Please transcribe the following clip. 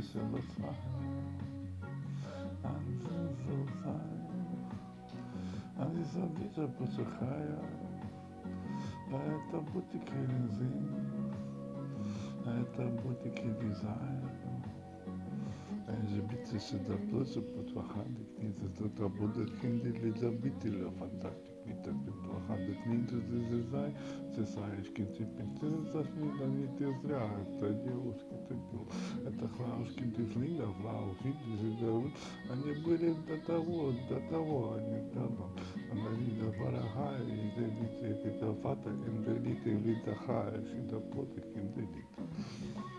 שבצלחת, אני забита потухая, а это бутики бензин, а это бутики дизайн. Забита сюда плачу потухали, книги тут работают хинди для забителя фантастик. Так плохо книги дизайн, ты знаешь, кинти пинтер, не ты зря, это девушки такие, это хлауски дизлинга, флауски дизлинга, они были до того, они давно. Marina Barahai, Delite, Vita Fata, and Delite, Vita Hai, Shinda Potik, and Delite.